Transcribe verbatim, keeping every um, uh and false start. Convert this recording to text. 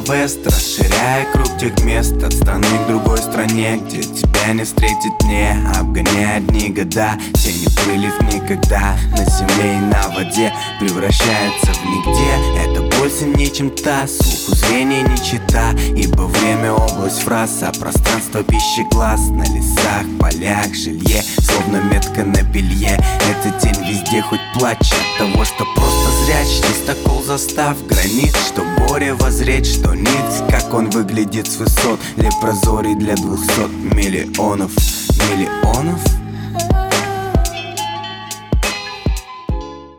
вест, расширяя круг тех мест от страны к другой стране, где тебя не встретит, не обгоняя одни года. Тени плыли в никогда, на земле и на воде превращается в нигде. Это больше не чем та, слуху зрения не чита, ибо время область фраз, а пространство пищи глаз. На лесах, полях, жилье, словно метка на белье. Эта тень везде, хоть плачь от того, что просто зрячь. Чистокол застав границ, что горе возреть, что нить, как он выглядит с высот. Лепрозорий для двухсот миллионов, миллионов.